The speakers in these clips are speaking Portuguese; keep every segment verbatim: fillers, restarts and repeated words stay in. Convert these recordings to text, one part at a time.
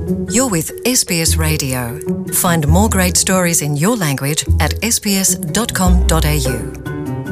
You're with S B S Radio. Find more great stories in your language at s b s dot com dot a u.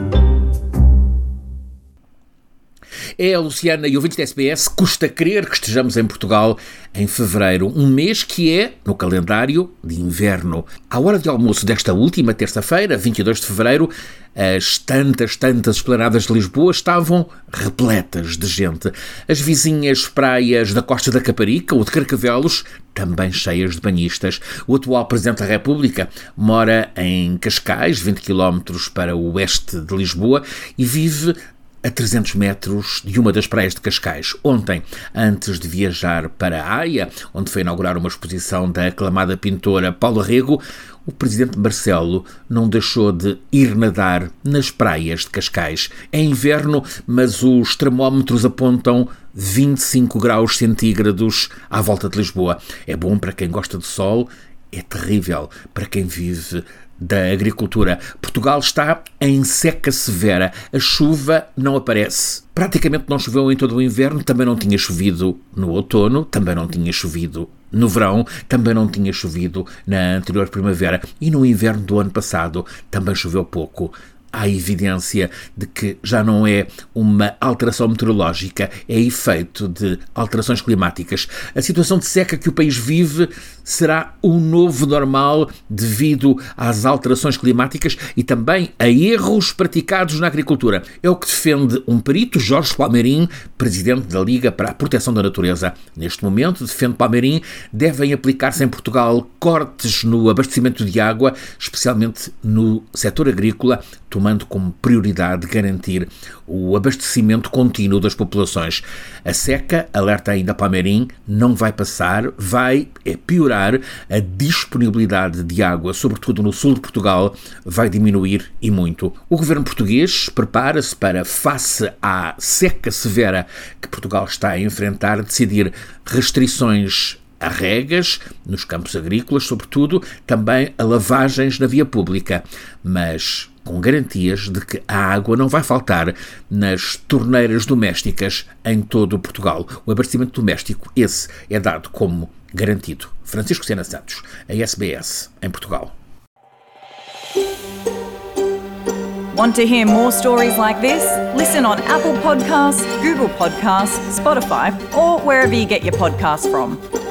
É a Luciana e ouvintes da S B S, custa crer que estejamos em Portugal em fevereiro, um mês que é, no calendário, de inverno. À hora de almoço desta última terça-feira, vinte e dois de fevereiro, as tantas, tantas esplanadas de Lisboa estavam repletas de gente. As vizinhas praias da Costa da Caparica ou de Carcavelos, também cheias de banhistas. O atual Presidente da República mora em Cascais, vinte quilómetros para o oeste de Lisboa, e vive a trezentos metros de uma das praias de Cascais. Ontem, antes de viajar para a Haia, onde foi inaugurar uma exposição da aclamada pintora Paula Rego, o Presidente Marcelo não deixou de ir nadar nas praias de Cascais. É inverno, mas os termómetros apontam vinte e cinco graus centígrados à volta de Lisboa. É bom para quem gosta de sol, é terrível para quem vive da agricultura. Portugal está em seca severa. A chuva não aparece. Praticamente não choveu em todo o inverno, também não tinha chovido no outono, também não tinha chovido no verão, também não tinha chovido na anterior primavera. E no inverno do ano passado também choveu pouco. Há evidência de que já não é uma alteração meteorológica, é efeito de alterações climáticas. A situação de seca que o país vive será o novo normal devido às alterações climáticas e também a erros praticados na agricultura. É o que defende um perito, Jorge Palmeirim, presidente da Liga para a Proteção da Natureza. Neste momento, defende Palmeirim, devem aplicar-se em Portugal cortes no abastecimento de água, especialmente no setor agrícola, tomando como prioridade garantir o abastecimento contínuo das populações. A seca, alerta ainda Palmeirim, não vai passar, vai é piorar. A disponibilidade de água, sobretudo no sul de Portugal, vai diminuir e muito. O governo português prepara-se para, face à seca severa que Portugal está a enfrentar, decidir restrições a regas nos campos agrícolas, sobretudo, também a lavagens na via pública, mas com garantias de que a água não vai faltar nas torneiras domésticas em todo o Portugal. O abastecimento doméstico, esse é dado como garantido. Francisco Sena Santos, a S B S, em Portugal. Want to hear more stories like this? Listen on Apple Podcasts, Google Podcasts, Spotify, or wherever you get your podcasts from.